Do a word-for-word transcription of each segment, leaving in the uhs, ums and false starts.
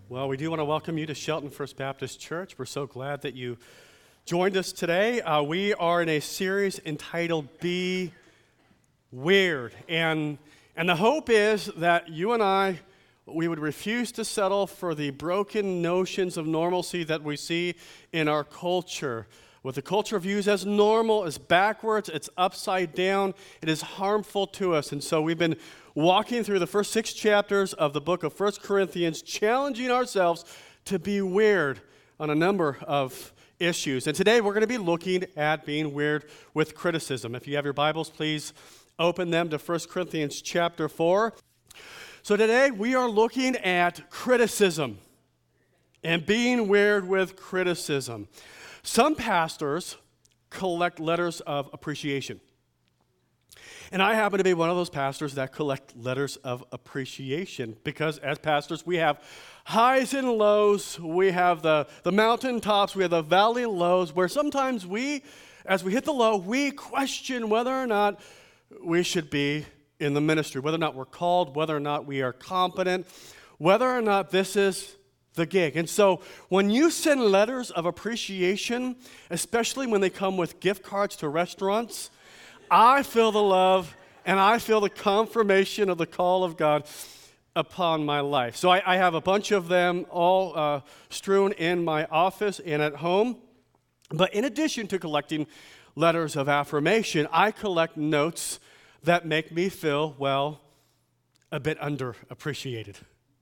Well, we do want to welcome you to Shelton First Baptist Church. We're so glad that you joined us today. Uh, we are in a series entitled Be Weird. And, and the hope is that you and I, we would refuse to settle for the broken notions of normalcy that we see in our culture. What the culture views as normal is backwards, it's upside down, it is harmful to us. And so we've been walking through the first six chapters of the book of First Corinthians, challenging ourselves to be weird on a number of issues. And today we're going to be looking at being weird with criticism. If you have your Bibles, please open them to First Corinthians chapter four. So today we are looking at criticism and being weird with criticism. Some pastors collect letters of appreciation. And I happen to be one of those pastors that collect letters of appreciation because as pastors, we have highs and lows. We have the, the mountaintops. We have the valley lows where sometimes we, as we hit the low, we question whether or not we should be in the ministry, whether or not we're called, whether or not we are competent, whether or not this is the gig. And so when you send letters of appreciation, especially when they come with gift cards to restaurants, I feel the love and I feel the confirmation of the call of God upon my life. So I, I have a bunch of them all uh, strewn in my office and at home. But in addition to collecting letters of affirmation, I collect notes that make me feel, well, a bit underappreciated.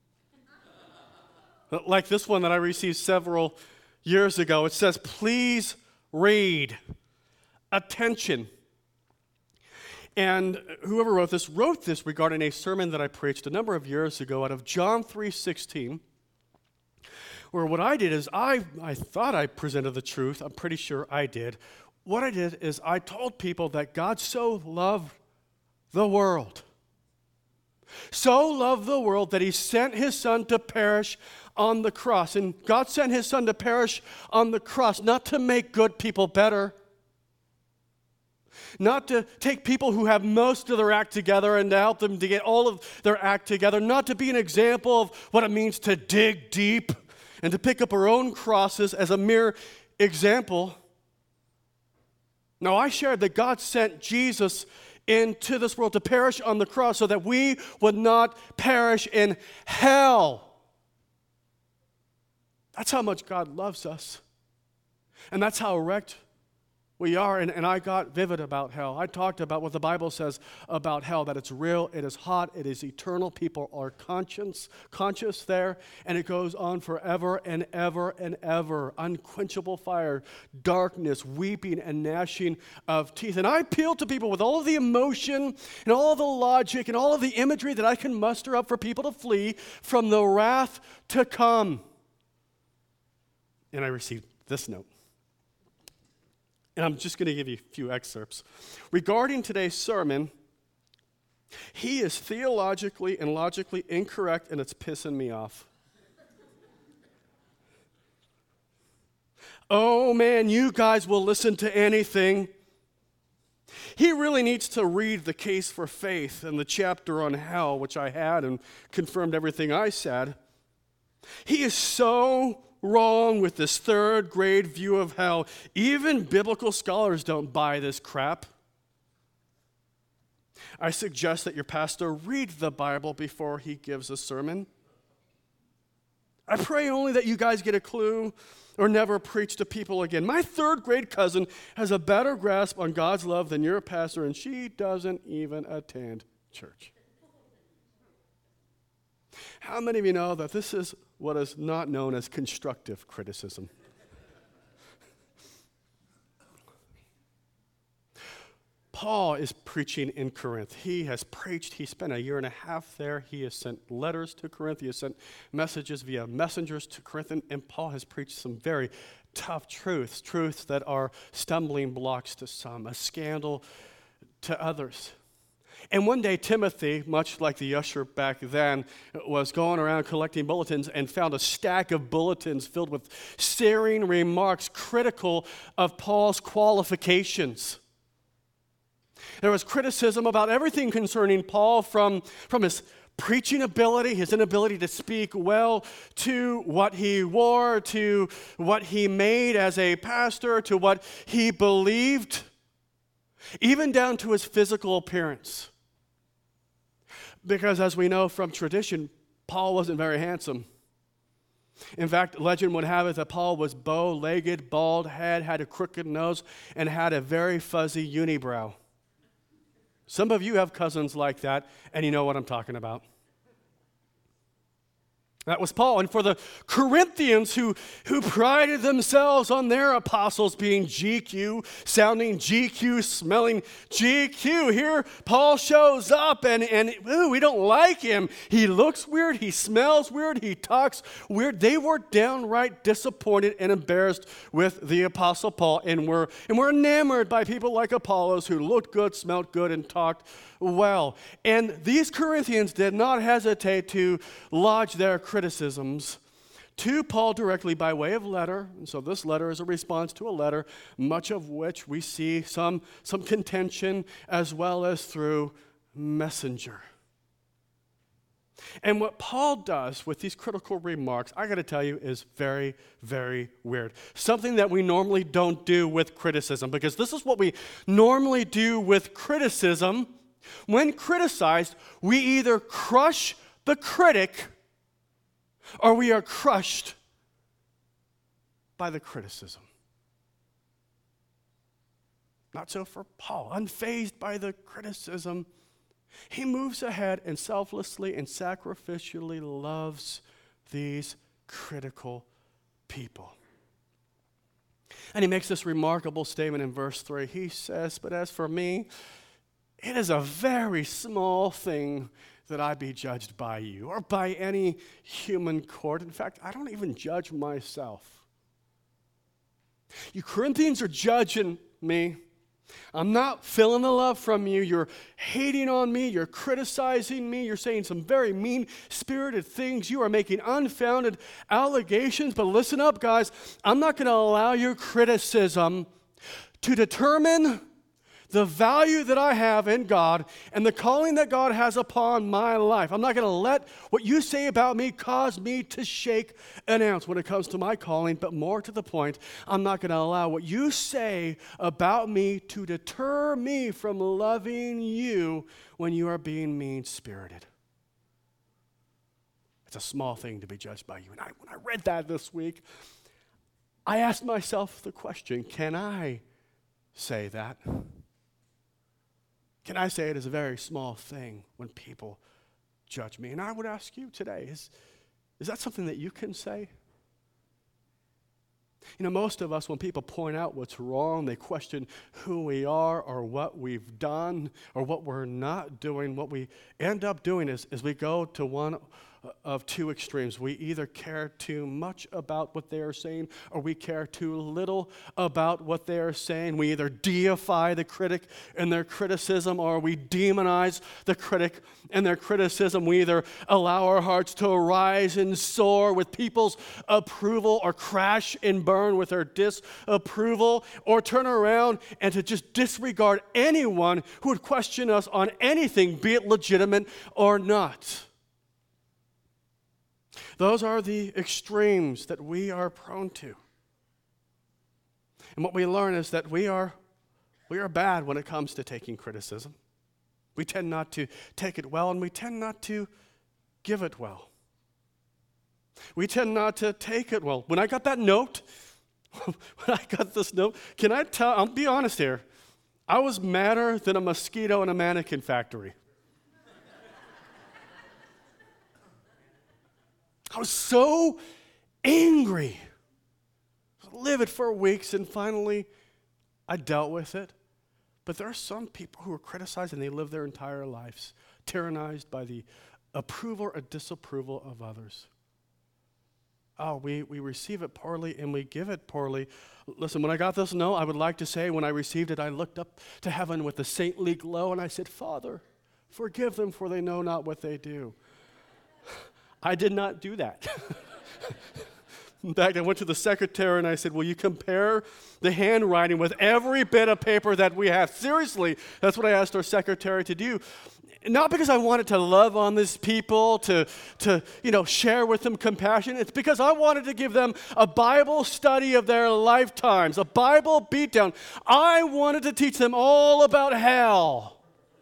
Like this one that I received several years ago. It says, please read. Attention. And whoever wrote this, wrote this regarding a sermon that I preached a number of years ago out of John three sixteen, where what I did is I, I thought I presented the truth. I'm pretty sure I did. What I did is I told people that God so loved the world, so loved the world that he sent his son to perish on the cross. And God sent his son to perish on the cross, not to make good people better, not to take people who have most of their act together and to help them to get all of their act together, not to be an example of what it means to dig deep and to pick up our own crosses as a mere example. No, I shared that God sent Jesus into this world to perish on the cross so that we would not perish in hell. That's how much God loves us. And that's how wrecked we are. And, and I got vivid about hell. I talked about what the Bible says about hell, that it's real, it is hot, it is eternal. People are conscious, conscious there, and it goes on forever and ever and ever. Unquenchable fire, darkness, weeping and gnashing of teeth. And I appeal to people with all of the emotion and all of the logic and all of the imagery that I can muster up for people to flee from the wrath to come. And I received this note. And I'm just going to give you a few excerpts. Regarding today's sermon, he is theologically and logically incorrect, and it's pissing me off. Oh, man, you guys will listen to anything. He really needs to read The Case for Faith and the chapter on hell, which I had and confirmed everything I said. He is so wrong with this third grade view of hell. Even biblical scholars don't buy this crap. I suggest that your pastor read the Bible before he gives a sermon. I pray only that you guys get a clue or never preach to people again. My third grade cousin has a better grasp on God's love than your pastor, and she doesn't even attend church. How many of you know that this is what is not known as constructive criticism? Paul is preaching in Corinth. He has preached. He spent a year and a half there. He has sent letters to Corinth. He has sent messages via messengers to Corinth. And, and Paul has preached some very tough truths, truths that are stumbling blocks to some, a scandal to others. And one day, Timothy, much like the usher back then, was going around collecting bulletins and found a stack of bulletins filled with searing remarks critical of Paul's qualifications. There was criticism about everything concerning Paul, from, from his preaching ability, his inability to speak well, to what he wore, to what he made as a pastor, to what he believed, even down to his physical appearance. Because as we know from tradition, Paul wasn't very handsome. In fact, legend would have it that Paul was bow-legged, bald head, had a crooked nose, and had a very fuzzy unibrow. Some of you have cousins like that, and you know what I'm talking about. That was Paul. And for the Corinthians who, who prided themselves on their apostles being G Q, sounding G Q, smelling G Q, here Paul shows up and, and ooh, we don't like him. He looks weird, he smells weird, he talks weird. They were downright disappointed and embarrassed with the apostle Paul, and were, and were enamored by people like Apollos who looked good, smelled good, and talked well. And these Corinthians did not hesitate to lodge their criticisms to Paul directly by way of letter. And so this letter is a response to a letter, much of which we see some, some contention as well as through messenger. And what Paul does with these critical remarks, I got to tell you, is very, very weird. Something that we normally don't do with criticism, because this is what we normally do with criticism. When criticized, we either crush the critic or we are crushed by the criticism. Not so for Paul. Unfazed by the criticism, he moves ahead and selflessly and sacrificially loves these critical people. And he makes this remarkable statement in verse three. He says, "But as for me, it is a very small thing that I be judged by you or by any human court. In fact, I don't even judge myself. You Corinthians are judging me. I'm not feeling the love from you. You're hating on me. You're criticizing me. You're saying some very mean-spirited things. You are making unfounded allegations. But listen up, guys. I'm not going to allow your criticism to determine the value that I have in God and the calling that God has upon my life. I'm not going to let what you say about me cause me to shake an ounce when it comes to my calling, but more to the point, I'm not going to allow what you say about me to deter me from loving you when you are being mean-spirited." It's a small thing to be judged by you. And I, when I read that this week, I asked myself the question, can I say that? Can I say it is a very small thing when people judge me? And I would ask you today, is, is that something that you can say? You know, most of us, when people point out what's wrong, they question who we are or what we've done or what we're not doing. What we end up doing is, is we go to one of two extremes. We either care too much about what they are saying or we care too little about what they are saying. We either deify the critic and their criticism or we demonize the critic and their criticism. We either allow our hearts to rise and soar with people's approval or crash and burn with their disapproval, or turn around and to just disregard anyone who would question us on anything, be it legitimate or not. Those are the extremes that we are prone to. And what we learn is that we are, we are bad when it comes to taking criticism. We tend not to take it well, and we tend not to give it well. We tend not to take it well. When I got that note, when I got this note, can I tell, I'll be honest here, I was madder than a mosquito in a mannequin factory. I was so angry. I lived it for weeks, and finally I dealt with it. But there are some people who are criticized and they live their entire lives tyrannized by the approval or disapproval of others. Oh, we, we receive it poorly and we give it poorly. Listen, when I got this note, I would like to say when I received it, I looked up to heaven with a saintly glow and I said, "Father, forgive them, for they know not what they do." I did not do that. In fact, I went to the secretary and I said, "Will you compare the handwriting with every bit of paper that we have?" Seriously, that's what I asked our secretary to do. Not because I wanted to love on these people, to, to you know, share with them compassion. It's because I wanted to give them a Bible study of their lifetimes, a Bible beatdown. I wanted to teach them all about hell.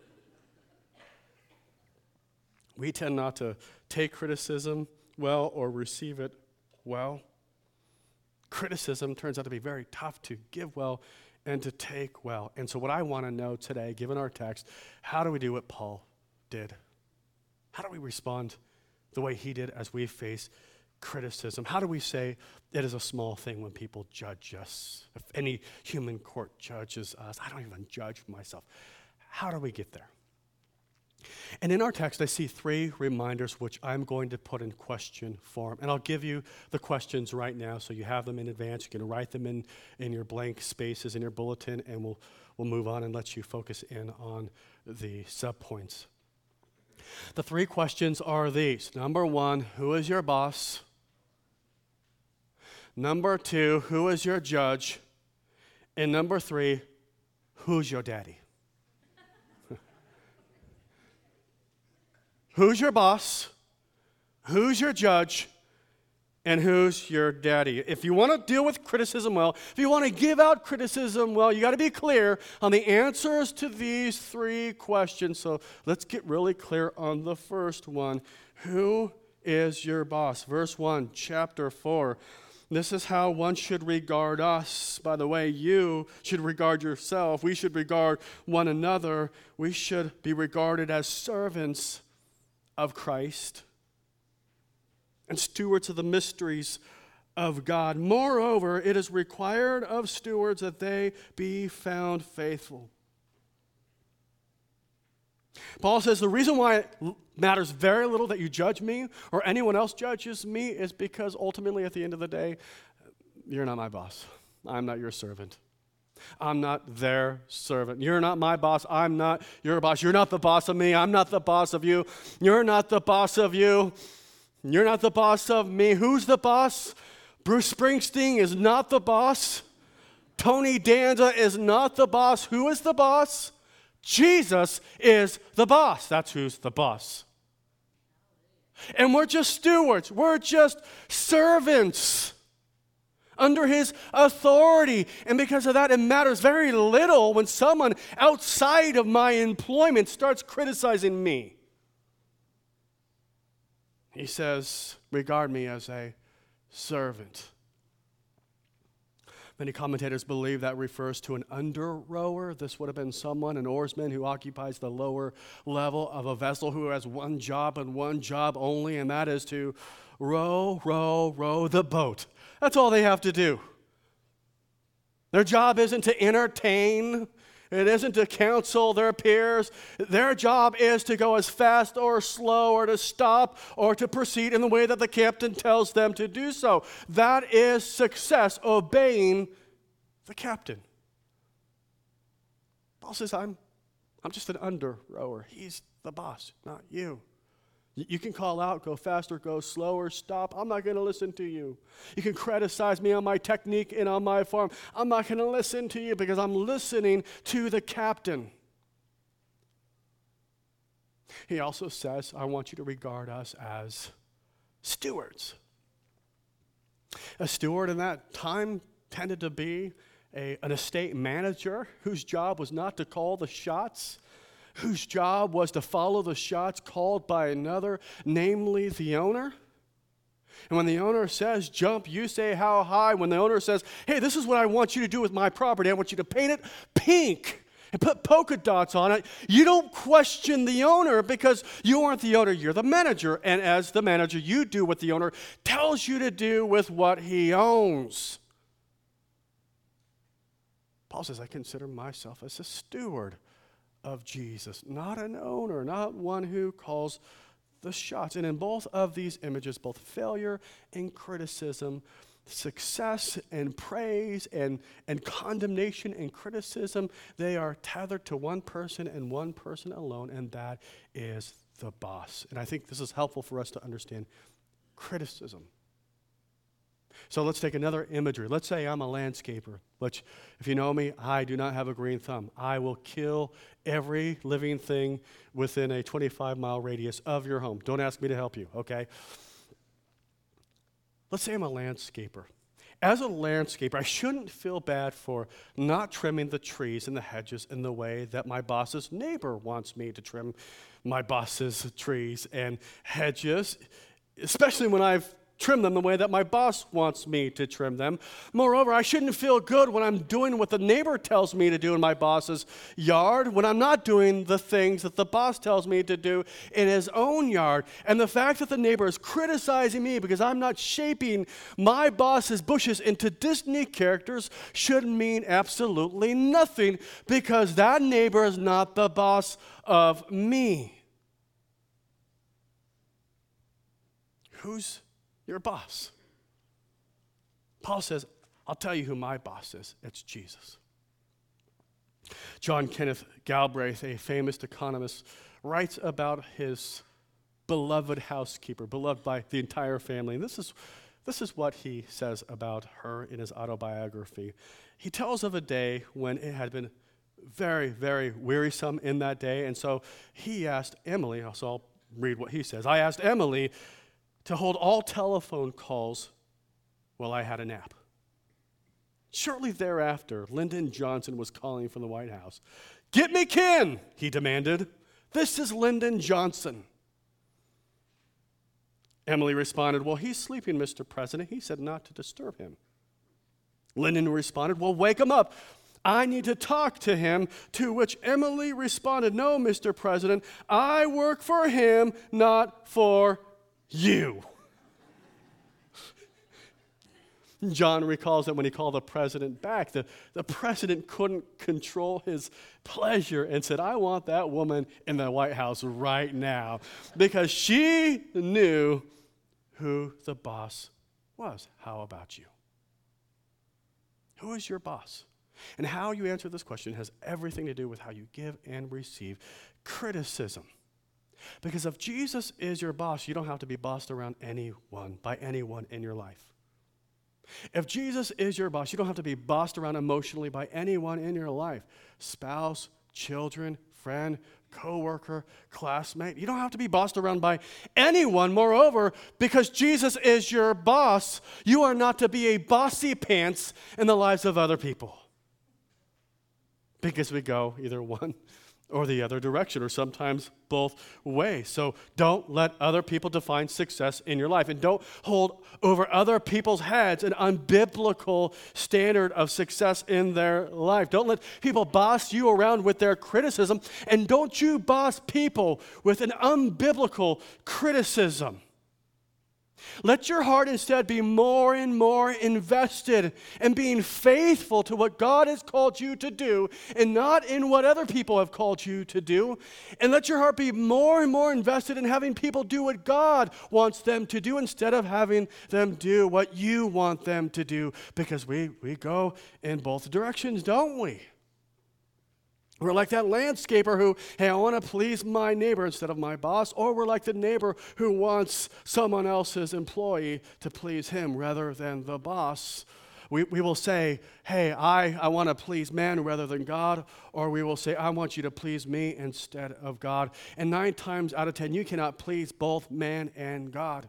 We tend not to take criticism well or receive it well. Criticism turns out to be very tough to give well and to take well. And so what I want to know today, given our text, how do we do what Paul did? How do we respond the way he did as we face criticism? How do we say it is a small thing when people judge us? If any human court judges us, I don't even judge myself. How do we get there? And in our text, I see three reminders which I'm going to put in question form. And I'll give you the questions right now so you have them in advance. You can write them in, in your blank spaces in your bulletin, and we'll, we'll move on and let you focus in on the subpoints. The three questions are these. Number one, who is your boss? Number two, who is your judge? And number three, who's your daddy? Who's your boss? Who's your judge? And who's your daddy? If you want to deal with criticism well, if you want to give out criticism well, you got to be clear on the answers to these three questions. So let's get really clear on the first one. Who is your boss? Verse one, chapter four. This is how one should regard us. By the way, you should regard yourself. We should regard one another. We should be regarded as servants of Christ and stewards of the mysteries of God. Moreover, it is required of stewards that they be found faithful. Paul says the reason why it matters very little that you judge me or anyone else judges me is because ultimately at the end of the day, you're not my boss. I'm not your servant. I'm not their servant. You're not my boss. I'm not your boss. You're not the boss of me. I'm not the boss of you. You're not the boss of you. You're not the boss of me. Who's the boss? Bruce Springsteen is not the boss. Tony Danza is not the boss. Who is the boss? Jesus is the boss. That's who's the boss. And we're just stewards. We're just servants under his authority. And because of that, it matters very little when someone outside of my employment starts criticizing me. He says, regard me as a servant. Many commentators believe that refers to an under-rower. This would have been someone, an oarsman, who occupies the lower level of a vessel, who has one job and one job only, and that is to row, row, row the boat. That's all they have to do. Their job isn't to entertain. It isn't to counsel their peers. Their job is to go as fast or slow or to stop or to proceed in the way that the captain tells them to do so. That is success, obeying the captain. Paul says, I'm, I'm just an under-rower. He's the boss, not you. You can call out, go faster, go slower, stop. I'm not going to listen to you. You can criticize me on my technique and on my form. I'm not going to listen to you because I'm listening to the captain. He also says, I want you to regard us as stewards. A steward in that time tended to be a, an estate manager whose job was not to call the shots, whose job was to follow the shots called by another, namely the owner. And when the owner says jump, you say how high. When the owner says, hey, this is what I want you to do with my property. I want you to paint it pink and put polka dots on it. You don't question the owner because you aren't the owner, you're the manager. And as the manager, you do what the owner tells you to do with what he owns. Paul says, I consider myself as a steward of Jesus, not an owner, not one who calls the shots. And in both of these images, both failure and criticism, success and praise and, and condemnation and criticism, they are tethered to one person and one person alone, and that is the boss. And I think this is helpful for us to understand criticism. So let's take another imagery. Let's say I'm a landscaper, which, if you know me, I do not have a green thumb. I will kill every living thing within a twenty-five mile radius of your home. Don't ask me to help you, okay? Let's say I'm a landscaper. As a landscaper, I shouldn't feel bad for not trimming the trees and the hedges in the way that my boss's neighbor wants me to trim my boss's trees and hedges, especially when I've trim them the way that my boss wants me to trim them. Moreover, I shouldn't feel good when I'm doing what the neighbor tells me to do in my boss's yard, when I'm not doing the things that the boss tells me to do in his own yard. And the fact that the neighbor is criticizing me because I'm not shaping my boss's bushes into Disney characters should mean absolutely nothing, because that neighbor is not the boss of me. Who's your boss? Paul says, I'll tell you who my boss is. It's Jesus. John Kenneth Galbraith, a famous economist, writes about his beloved housekeeper, beloved by the entire family. And this is, this is what he says about her in his autobiography. He tells of a day when it had been very, very wearisome in that day. And so he asked Emily, so I'll read what he says. I asked Emily to hold all telephone calls while I had a nap. Shortly thereafter, Lyndon Johnson was calling from the White House. Get me Ken, he demanded. This is Lyndon Johnson. Emily responded, well, he's sleeping, Mister President. He said not to disturb him. Lyndon responded, well, wake him up. I need to talk to him, to which Emily responded, no, Mister President, I work for him, not for you. John recalls that when he called the president back, the, the president couldn't control his pleasure and said, I want that woman in the White House right now, because she knew who the boss was. How about you? Who is your boss? And how you answer this question has everything to do with how you give and receive criticism. Because if Jesus is your boss, you don't have to be bossed around anyone, by anyone in your life. If Jesus is your boss, you don't have to be bossed around emotionally by anyone in your life. Spouse, children, friend, coworker, classmate. You don't have to be bossed around by anyone. Moreover, because Jesus is your boss, you are not to be a bossy pants in the lives of other people. Because we go either one or the other direction, or sometimes both ways. So don't let other people define success in your life, and don't hold over other people's heads an unbiblical standard of success in their life. Don't let people boss you around with their criticism, and don't you boss people with an unbiblical criticism. Let your heart instead be more and more invested in being faithful to what God has called you to do, and not in what other people have called you to do. And let your heart be more and more invested in having people do what God wants them to do instead of having them do what you want them to do. Because we, we go in both directions, don't we? We're like that landscaper who, hey, I want to please my neighbor instead of my boss. Or we're like the neighbor who wants someone else's employee to please him rather than the boss. We, we will say, hey, I, I want to please man rather than God. Or we will say, I want you to please me instead of God. And nine times out of ten, you cannot please both man and God.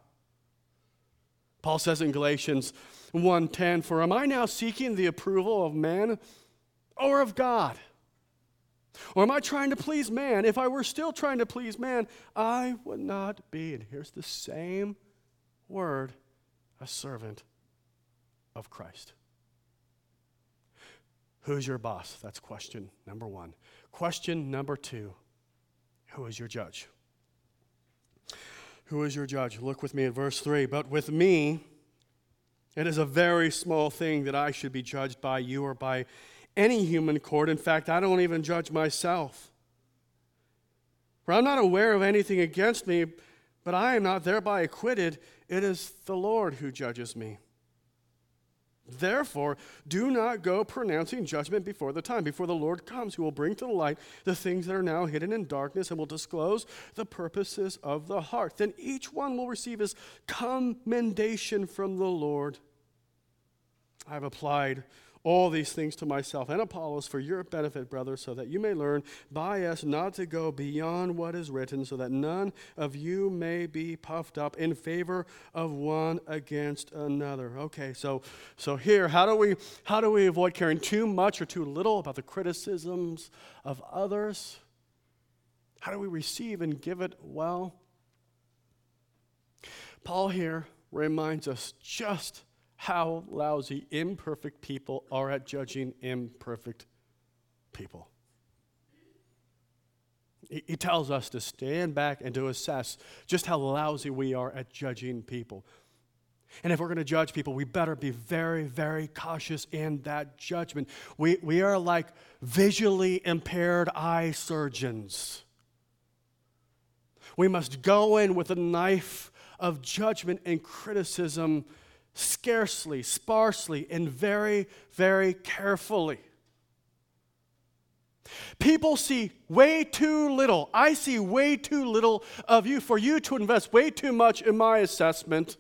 Paul says in Galatians one ten, for am I now seeking the approval of man or of God? Or am I trying to please man? If I were still trying to please man, I would not be, and here's the same word, a servant of Christ. Who's your boss? That's question number one. Question number two, who is your judge? Who is your judge? Look with me at verse three. But with me, it is a very small thing that I should be judged by you or by any human court. In fact, I don't even judge myself. For I'm not aware of anything against me, but I am not thereby acquitted. It is the Lord who judges me. Therefore, do not go pronouncing judgment before the time, before the Lord comes, who will bring to the light the things that are now hidden in darkness and will disclose the purposes of the heart. Then each one will receive his commendation from the Lord. I've applied all these things to myself and Apollos for your benefit, brothers, so that you may learn by us not to go beyond what is written, so that none of you may be puffed up in favor of one against another. Okay, so so here, how do we how do we avoid caring too much or too little about the criticisms of others? How do we receive and give it well? Paul here reminds us just how lousy imperfect people are at judging imperfect people. He, he tells us to stand back and to assess just how lousy we are at judging people. And if we're going to judge people, we better be very, very cautious in that judgment. We, we are like visually impaired eye surgeons. We must go in with a knife of judgment and criticism scarcely, sparsely, and very, very carefully. People see way too little. I see way too little of you for you to invest way too much in my assessment.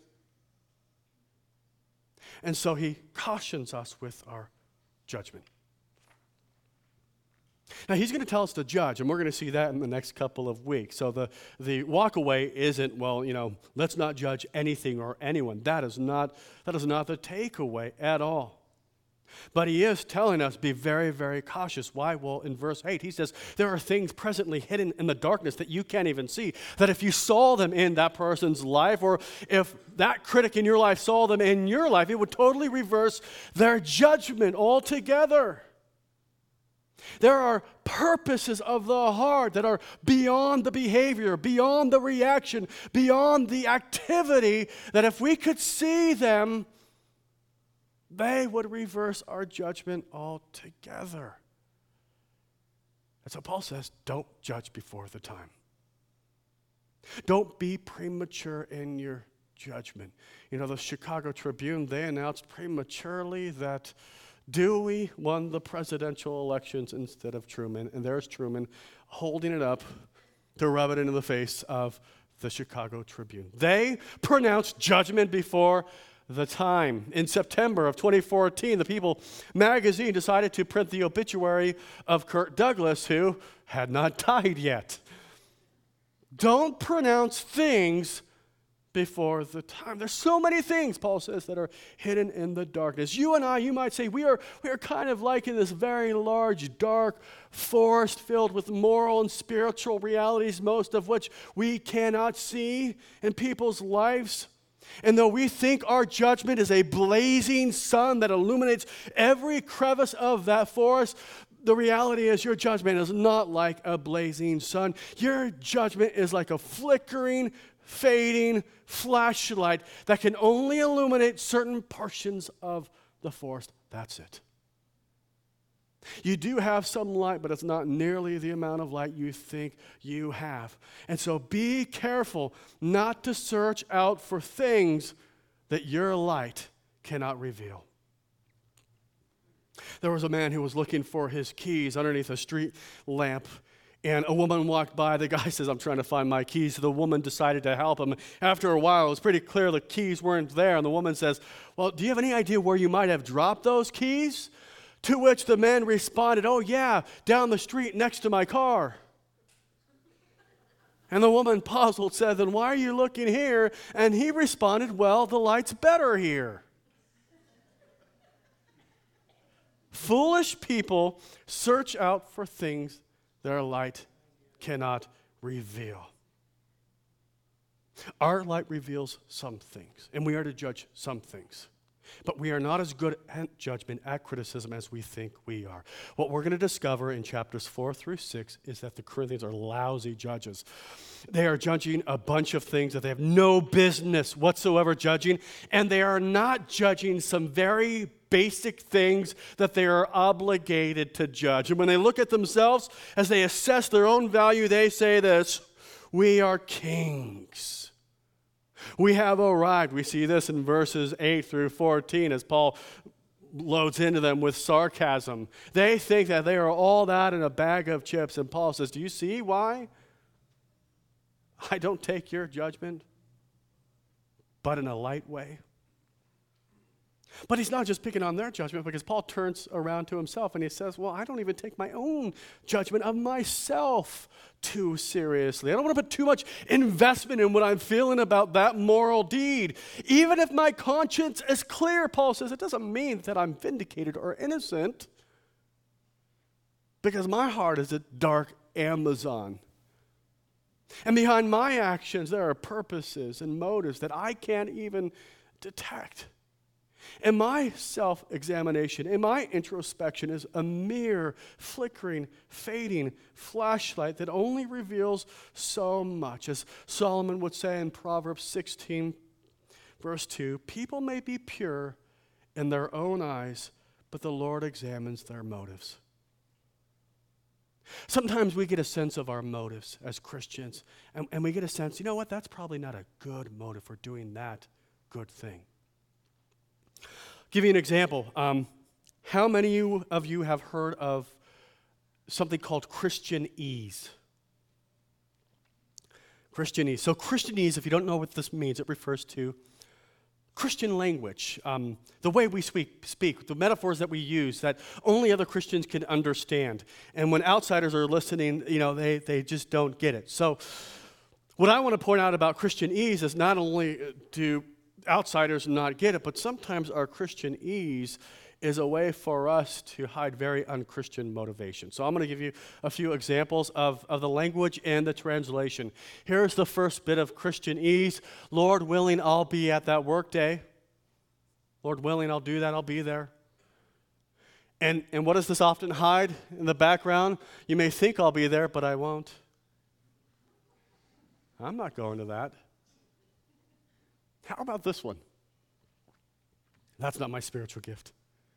And so he cautions us with our judgment. Now, he's going to tell us to judge, and we're going to see that in the next couple of weeks. So the, the walkaway isn't, well, you know, let's not judge anything or anyone. That is not, that is not the takeaway at all. But he is telling us, be very, very cautious. Why? Well, in verse eight, he says, there are things presently hidden in the darkness that you can't even see, that if you saw them in that person's life, or if that critic in your life saw them in your life, it would totally reverse their judgment altogether. There are purposes of the heart that are beyond the behavior, beyond the reaction, beyond the activity, that if we could see them, they would reverse our judgment altogether. And so Paul says, don't judge before the time. Don't be premature in your judgment. You know, the Chicago Tribune, they announced prematurely that Dewey won the presidential elections instead of Truman, and there's Truman holding it up to rub it into the face of the Chicago Tribune. They pronounced judgment before the time. In September of twenty fourteen, the People magazine decided to print the obituary of Kirk Douglas, who had not died yet. Don't pronounce things before the time. There's so many things, Paul says, that are hidden in the darkness. You and I, you might say, we are, we are kind of like in this very large, dark forest filled with moral and spiritual realities, most of which we cannot see in people's lives. And though we think our judgment is a blazing sun that illuminates every crevice of that forest, the reality is your judgment is not like a blazing sun. Your judgment is like a flickering, fading flashlight that can only illuminate certain portions of the forest. That's it. You do have some light, but it's not nearly the amount of light you think you have. And so be careful not to search out for things that your light cannot reveal. There was a man who was looking for his keys underneath a street lamp, and a woman walked by. The guy says, I'm trying to find my keys. So the woman decided to help him. After a while, it was pretty clear the keys weren't there, and the woman says, well, do you have any idea where you might have dropped those keys? To which the man responded, oh yeah, down the street next to my car. And the woman, puzzled, said, then why are you looking here? And he responded, well, the light's better here. Foolish people search out for things their light cannot reveal. Our light reveals some things, and we are to judge some things. But we are not as good at judgment, at criticism, as we think we are. What we're going to discover in chapters four through six is that the Corinthians are lousy judges. They are judging a bunch of things that they have no business whatsoever judging, and they are not judging some very basic things that they are obligated to judge. And when they look at themselves, as they assess their own value, they say this, we are kings. We have arrived. We see this in verses eight through fourteen as Paul loads into them with sarcasm. They think that they are all that in a bag of chips. And Paul says, do you see why I don't take your judgment, but in a light way? But he's not just picking on their judgment, because Paul turns around to himself and he says, well, I don't even take my own judgment of myself too seriously. I don't want to put too much investment in what I'm feeling about that moral deed. Even if my conscience is clear, Paul says, it doesn't mean that I'm vindicated or innocent, because my heart is a dark Amazon. And behind my actions, there are purposes and motives that I can't even detect. And my self-examination and my introspection is a mere flickering, fading flashlight that only reveals so much. As Solomon would say in Proverbs sixteen, verse two, people may be pure in their own eyes, but the Lord examines their motives. Sometimes we get a sense of our motives as Christians, and, and we get a sense, you know what, that's probably not a good motive for doing that good thing. Give you an example. Um, how many of you have heard of something called Christianese? Christianese. So Christianese, if you don't know what this means, it refers to Christian language, um, the way we speak, speak, the metaphors that we use that only other Christians can understand. And when outsiders are listening, you know, they, they just don't get it. So what I want to point out about Christianese is not only do outsiders not get it, but sometimes our Christianese is a way for us to hide very unchristian motivation. So I'm going to give you a few examples of, of the language and the translation. Here's the first bit of Christianese. Lord willing, I'll be at that work day. Lord willing, I'll do that. I'll be there. And, and what does this often hide in the background? You may think I'll be there, but I won't. I'm not going to that. How about this one? That's not my spiritual gift.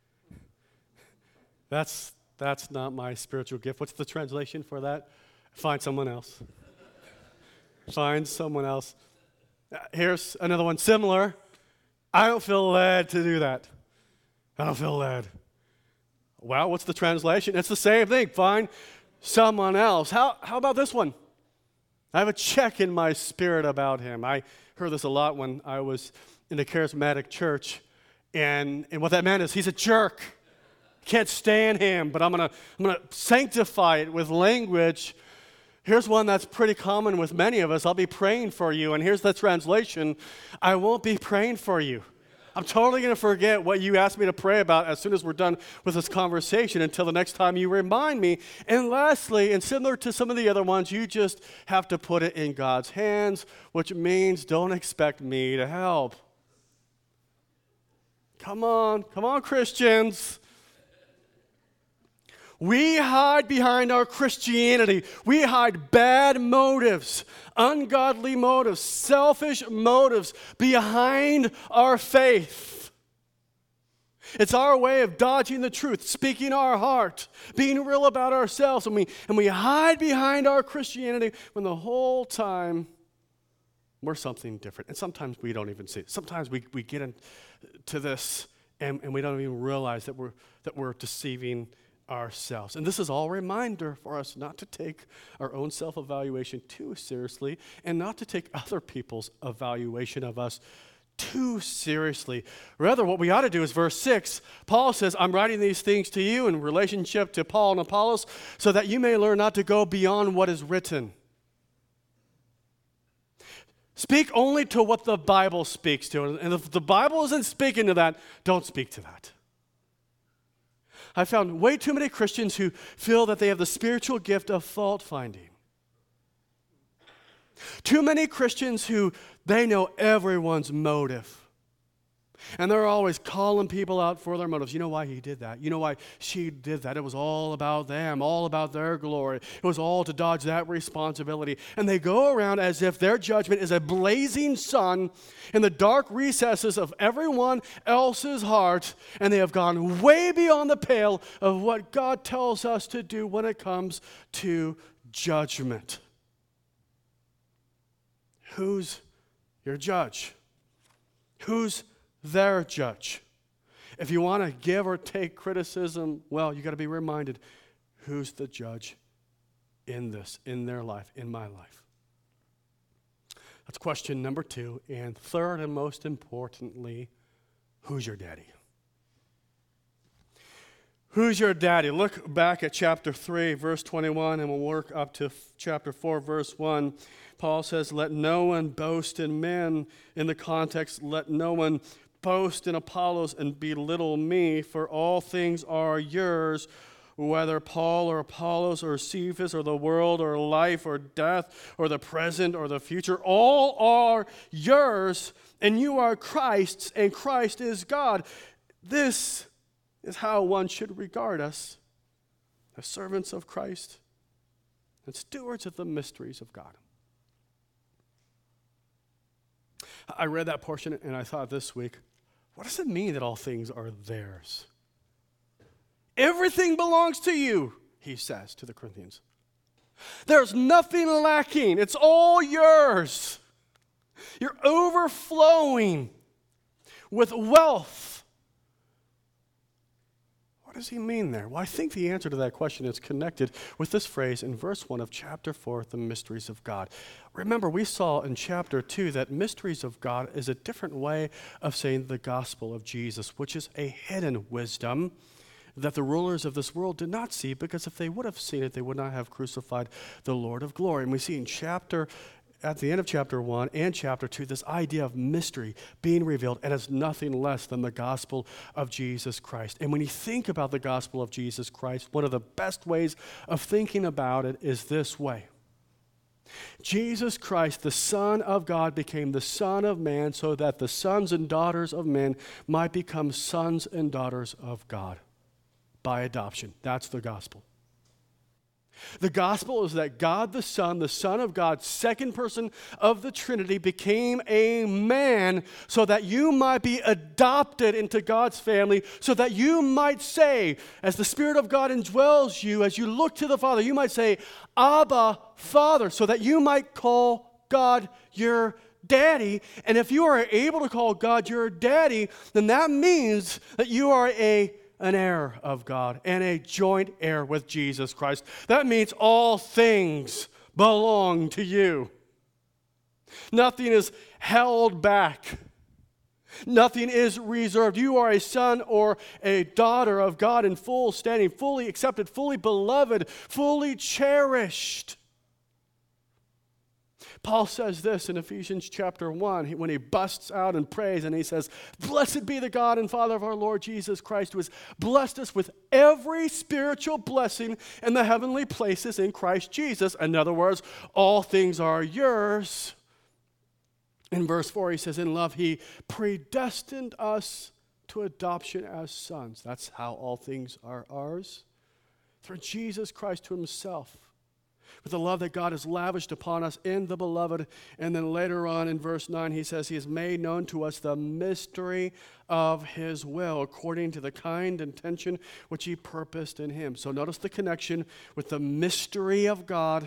That's that's not my spiritual gift. What's the translation for that? Find someone else. Find someone else. Uh, here's another one similar. I don't feel led to do that. I don't feel led. Well, what's the translation? It's the same thing. Find someone else. How how about this one? I have a check in my spirit about him. I heard this a lot when I was in a charismatic church. And, and what that meant is he's a jerk. Can't stand him, but I'm gonna I'm gonna sanctify it with language. Here's one that's pretty common with many of us. I'll be praying for you, and here's the translation. I won't be praying for you. I'm totally gonna forget what you asked me to pray about as soon as we're done with this conversation until the next time you remind me. And lastly, and similar to some of the other ones, you just have to put it in God's hands, which means don't expect me to help. Come on, come on, Christians. We hide behind our Christianity. We hide bad motives, ungodly motives, selfish motives behind our faith. It's our way of dodging the truth, speaking our heart, being real about ourselves, and we, and we hide behind our Christianity when the whole time we're something different. And sometimes we don't even see it. Sometimes we, we get into this and, and we don't even realize that we're that we're deceiving ourselves. And this is all a reminder for us not to take our own self-evaluation too seriously and not to take other people's evaluation of us too seriously. Rather, what we ought to do is verse six. Paul says, I'm writing these things to you in relationship to Paul and Apollos so that you may learn not to go beyond what is written. Speak only to what the Bible speaks to. And if the Bible isn't speaking to that, don't speak to that. I found way too many Christians who feel that they have the spiritual gift of fault finding. Too many Christians who they know everyone's motive. And they're always calling people out for their motives. You know why he did that? You know why she did that? It was all about them, all about their glory. It was all to dodge that responsibility. And they go around as if their judgment is a blazing sun in the dark recesses of everyone else's heart, and they have gone way beyond the pale of what God tells us to do when it comes to judgment. Who's your judge? Who's their judge? If you want to give or take criticism, well, you got to be reminded who's the judge in this, in their life, in my life. That's question number two. And third and most importantly, who's your daddy? Who's your daddy? Look back at chapter three, verse twenty-one, and we'll work up to f- chapter four, verse one. Paul says, let no one boast in men. In the context, let no one boast in Apollos and belittle me, for all things are yours, whether Paul or Apollos or Cephas or the world or life or death or the present or the future, all are yours, and you are Christ's, and Christ is God. This is how one should regard us as servants of Christ and stewards of the mysteries of God. I read that portion and I thought this week, what does it mean that all things are theirs? Everything belongs to you, he says to the Corinthians. There's nothing lacking. It's all yours. You're overflowing with wealth. What does he mean there? Well, I think the answer to that question is connected with this phrase in verse one of chapter four, the mysteries of God. Remember, we saw in chapter two that mysteries of God is a different way of saying the gospel of Jesus, which is a hidden wisdom that the rulers of this world did not see, because if they would have seen it, they would not have crucified the Lord of glory. And we see in chapter at the end of chapter one and chapter two, this idea of mystery being revealed, and it's nothing less than the gospel of Jesus Christ. And when you think about the gospel of Jesus Christ, one of the best ways of thinking about it is this way. Jesus Christ, the Son of God, became the Son of Man so that the sons and daughters of men might become sons and daughters of God by adoption. That's the gospel. The gospel is that God the Son, the Son of God, second person of the Trinity, became a man so that you might be adopted into God's family, so that you might say, as the Spirit of God indwells you, as you look to the Father, you might say, Abba, Father, so that you might call God your daddy. And if you are able to call God your daddy, then that means that you are a an heir of God and a joint heir with Jesus Christ. That means all things belong to you. Nothing is held back. Nothing is reserved. You are a son or a daughter of God in full standing, fully accepted, fully beloved, fully cherished. Paul says this in Ephesians chapter one when he busts out and prays, and he says, blessed be the God and Father of our Lord Jesus Christ, who has blessed us with every spiritual blessing in the heavenly places in Christ Jesus. In other words, all things are yours. In verse four, he says, in love, he predestined us to adoption as sons. That's how all things are ours. Through Jesus Christ to himself. With the love that God has lavished upon us in the beloved. And then later on in verse nine, he says, he has made known to us the mystery of his will, according to the kind intention which he purposed in him. So notice the connection with the mystery of God,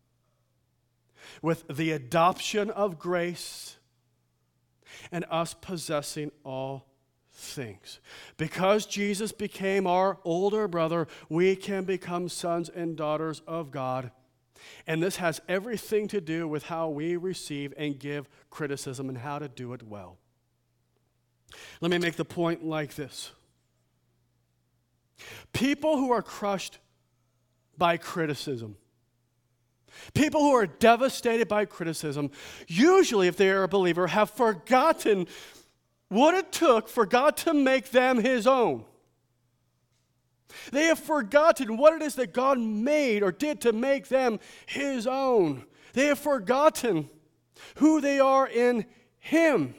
with the adoption of grace, and us possessing all things. Because Jesus became our older brother, we can become sons and daughters of God. And this has everything to do with how we receive and give criticism and how to do it well. Let me make the point like this. People who are crushed by criticism, people who are devastated by criticism, usually, if they are a believer, have forgotten what it took for God to make them his own. They have forgotten what it is that God made or did to make them his own. They have forgotten who they are in him.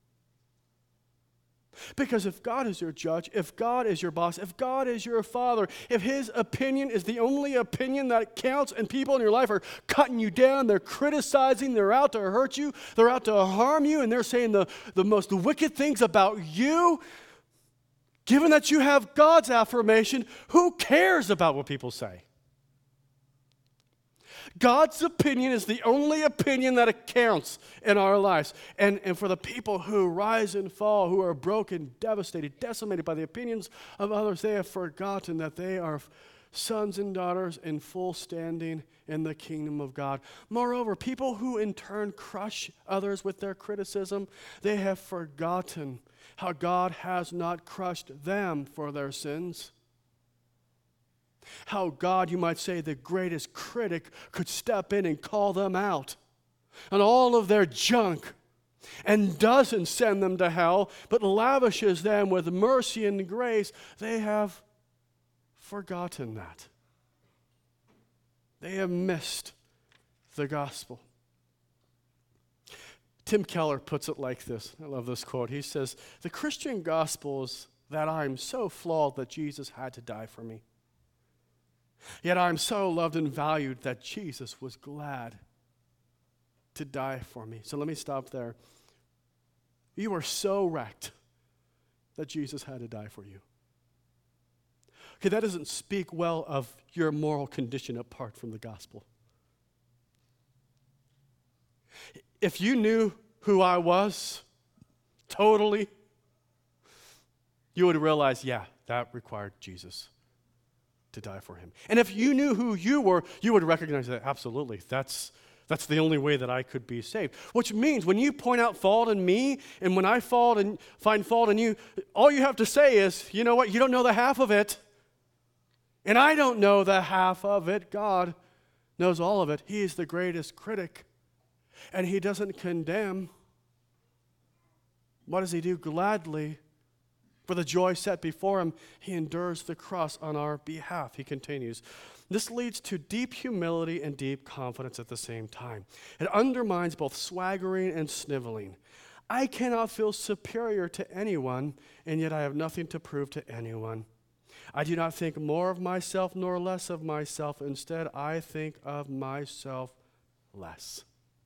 Because if God is your judge, if God is your boss, if God is your father, if his opinion is the only opinion that counts and people in your life are cutting you down, they're criticizing, they're out to hurt you, they're out to harm you, and they're saying the, the most wicked things about you, given that you have God's affirmation, who cares about what people say? God's opinion is the only opinion that counts in our lives. And, and for the people who rise and fall, who are broken, devastated, decimated by the opinions of others, they have forgotten that they are sons and daughters in full standing in the kingdom of God. Moreover, people who in turn crush others with their criticism, they have forgotten how God has not crushed them for their sins. How God, you might say, the greatest critic, could step in and call them out on all of their junk and doesn't send them to hell, but lavishes them with mercy and grace. They have forgotten that. They have missed the gospel. Tim Keller puts it like this. I love this quote. He says, "The Christian gospel is that I am so flawed that Jesus had to die for me. Yet I am so loved and valued that Jesus was glad to die for me." So let me stop there. You are so wrecked that Jesus had to die for you. Okay, that doesn't speak well of your moral condition apart from the gospel. If you knew who I was totally, you would realize, yeah, that required Jesus to die for him. And if you knew who you were, you would recognize that absolutely, that's that's the only way that I could be saved. Which means when you point out fault in me, and when I fault and find fault in you, all you have to say is, you know what, you don't know the half of it. And I don't know the half of it. God knows all of it. He is the greatest critic. And he doesn't condemn. What does he do? Gladly, for the joy set before him, he endures the cross on our behalf. He continues. This leads to deep humility and deep confidence at the same time. It undermines both swaggering and sniveling. I cannot feel superior to anyone, and yet I have nothing to prove to anyone. I do not think more of myself nor less of myself. Instead, I think of myself less.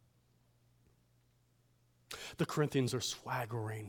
The Corinthians are swaggering.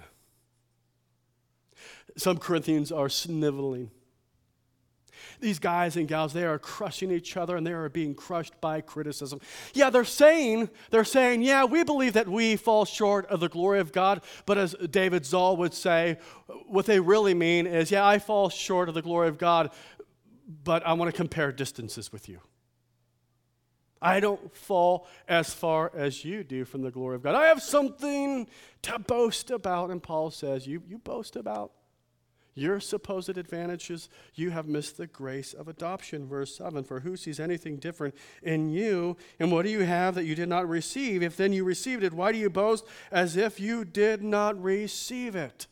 Some Corinthians are sniveling. These guys and gals, they are crushing each other, and they are being crushed by criticism. Yeah, they're saying, they're saying, yeah, we believe that we fall short of the glory of God, but as David Zoll would say, what they really mean is, yeah, I fall short of the glory of God, but I want to compare distances with you. I don't fall as far as you do from the glory of God. I have something to boast about, and Paul says, you, you boast about your supposed advantages, you have missed the grace of adoption. Verse seven, for who sees anything different in you? And what do you have that you did not receive? If then you received it, why do you boast as if you did not receive it?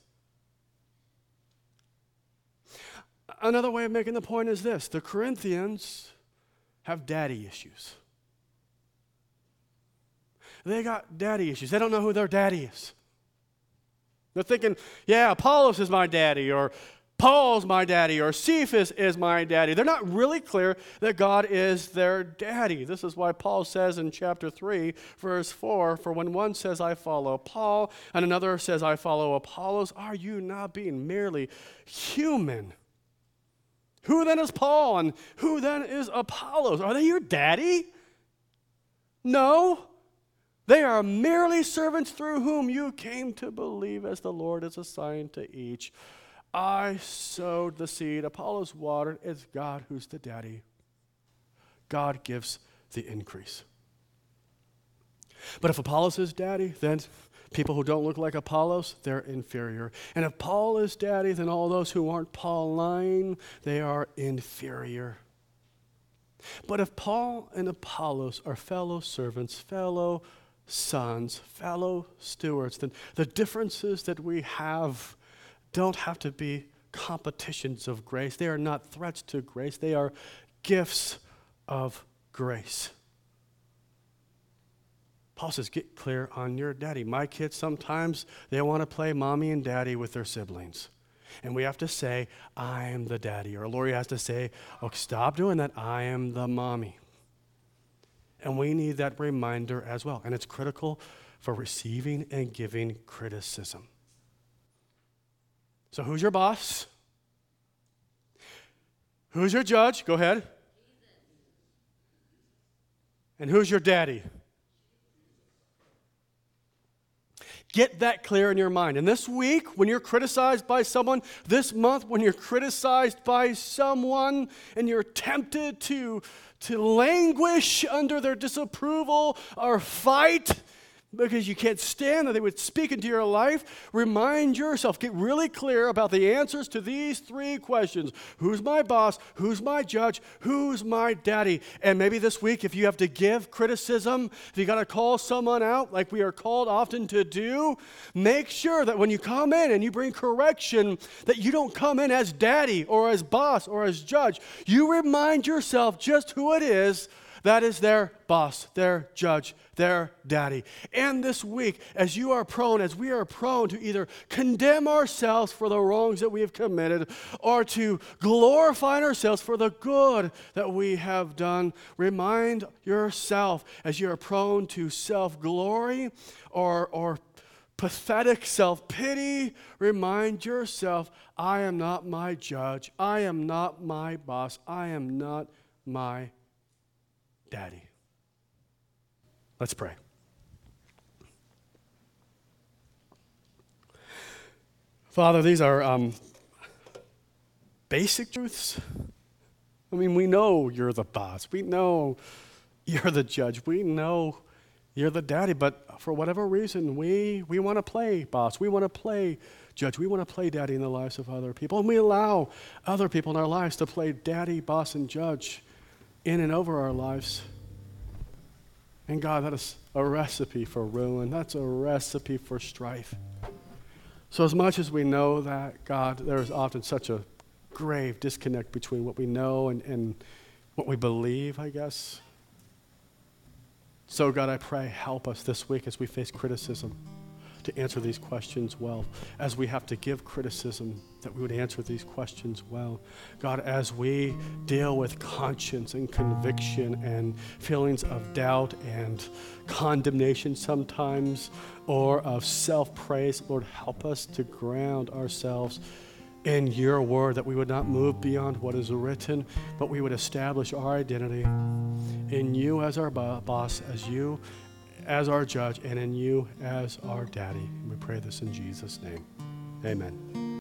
Another way of making the point is this. The Corinthians have daddy issues. They got daddy issues. They don't know who their daddy is. They're thinking, yeah, Apollos is my daddy, or Paul's my daddy, or Cephas is my daddy. They're not really clear that God is their daddy. This is why Paul says in chapter three, verse four, for when one says, I follow Paul, and another says, I follow Apollos, are you not being merely human? Who then is Paul, and who then is Apollos? Are they your daddy? No. They are merely servants through whom you came to believe, as the Lord has assigned to each. I sowed the seed, Apollos watered. It's God who's the daddy. God gives the increase. But if Apollos is daddy, then people who don't look like Apollos, they're inferior. And if Paul is daddy, then all those who aren't Pauline, they are inferior. But if Paul and Apollos are fellow servants, fellow sons, fellow stewards, then the differences that we have don't have to be competitions of grace. They are not threats to grace. They are gifts of grace. Paul says, get clear on your daddy. My kids, sometimes they want to play mommy and daddy with their siblings. And we have to say, I am the daddy. Or Lori has to say, oh, stop doing that. I am the mommy. And we need that reminder as well. And it's critical for receiving and giving criticism. So who's your boss? Who's your judge? Go ahead. And who's your daddy? Get that clear in your mind. And this week, when you're criticized by someone, this month, when you're criticized by someone and you're tempted to, to languish under their disapproval or fight, because you can't stand that they would speak into your life, remind yourself, get really clear about the answers to these three questions. Who's my boss? Who's my judge? Who's my daddy? And maybe this week, if you have to give criticism, if you got to call someone out like we are called often to do, make sure that when you come in and you bring correction, that you don't come in as daddy or as boss or as judge. You remind yourself just who it is that is their boss, their judge, their daddy. And this week, as you are prone, as we are prone to either condemn ourselves for the wrongs that we have committed or to glorify ourselves for the good that we have done, remind yourself as you are prone to self-glory or, or pathetic self-pity, remind yourself, I am not my judge. I am not my boss. I am not my daddy. Let's pray. Father, these are um, basic truths. I mean, we know you're the boss. We know you're the judge. We know you're the daddy. But for whatever reason, we, we want to play boss. We want to play judge. We want to play daddy in the lives of other people. And we allow other people in our lives to play daddy, boss, and judge in and over our lives. And God, that is a recipe for ruin. That's a recipe for strife. So as much as we know that, God, there is often such a grave disconnect between what we know and, and what we believe, I guess. So God, I pray, help us this week as we face criticism to answer these questions well. As we have to give criticism, that we would answer these questions well. God, as we deal with conscience and conviction and feelings of doubt and condemnation sometimes, or of self-praise, Lord, help us to ground ourselves in your word, that we would not move beyond what is written, but we would establish our identity in you as our bo- boss, as you as our judge, and in you as our daddy. We pray this in Jesus' name. Amen.